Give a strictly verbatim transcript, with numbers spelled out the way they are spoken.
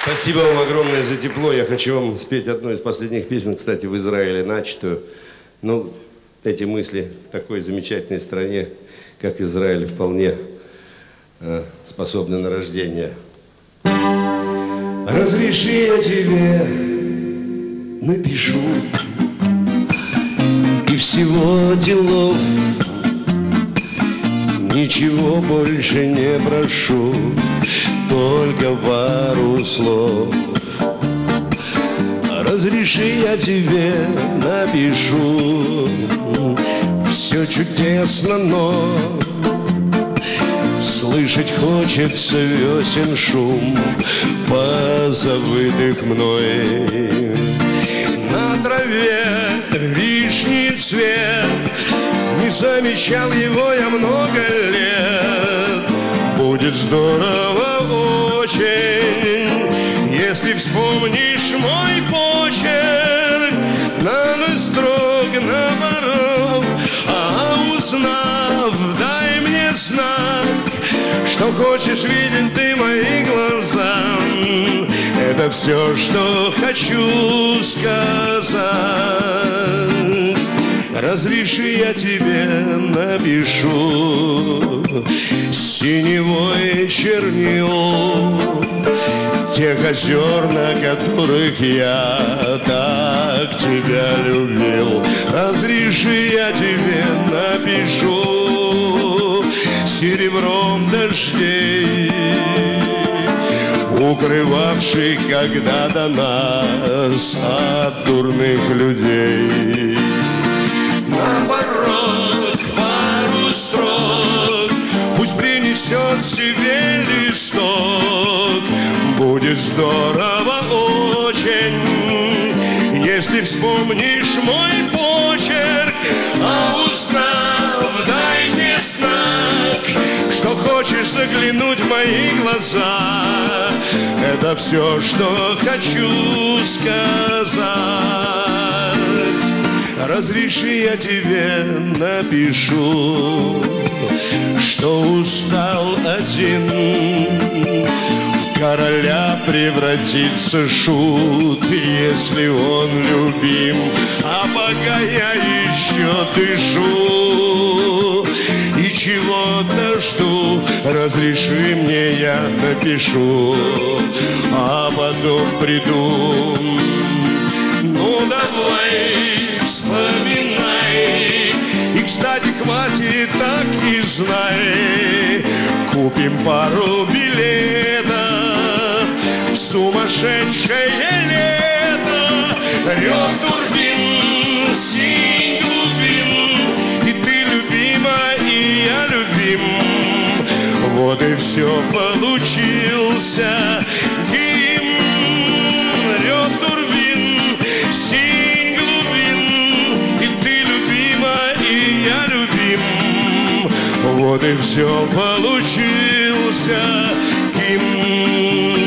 Спасибо вам огромное за тепло. Я хочу вам спеть одну из последних песен, кстати, в Израиле начатую. Ну, эти мысли в такой замечательной стране, как Израиль, вполне э, способны на рождение. Разреши, я тебе напишу, и всего делов ничего больше не прошу, только пару слов. Разреши, я тебе напишу, все чудесно, но слышать хочется весен шум позабытых мной. На траве вишни цвет, не замечал его я много лет. Будет здорово очень, если вспомнишь мой почерк. На ноль строк наоборот, а узнав, дай мне знак, что хочешь видеть ты мои глаза. Это все, что хочу сказать. Разреши, я тебе напишу синевой чернил тех озер, на которых я так тебя любил. Разреши, я тебе напишу серебром дождей, укрывавших когда-то нас от дурных людей. Наоборот, пару строк пусть принесет себе листок. Будет здорово очень, если вспомнишь мой почерк. А узнав, дай мне знак, что хочешь заглянуть в мои глаза. Это все, что хочу сказать. Разреши, я тебе напишу, что устал один в короля превратиться шут, если он любим. А пока я еще дышу и чего-то жду, разреши мне, я напишу, а потом приду. Ну давай, вспоминай. И, кстати, хватит, так и знай, купим пару билетов в сумасшедшее лето. Рев турбин, синь глубин, и ты любима, и я любим. Вот и все получился гимн. Рев турбин, синь глубин, и ты любима, и я любим. Вот и все получился гимн.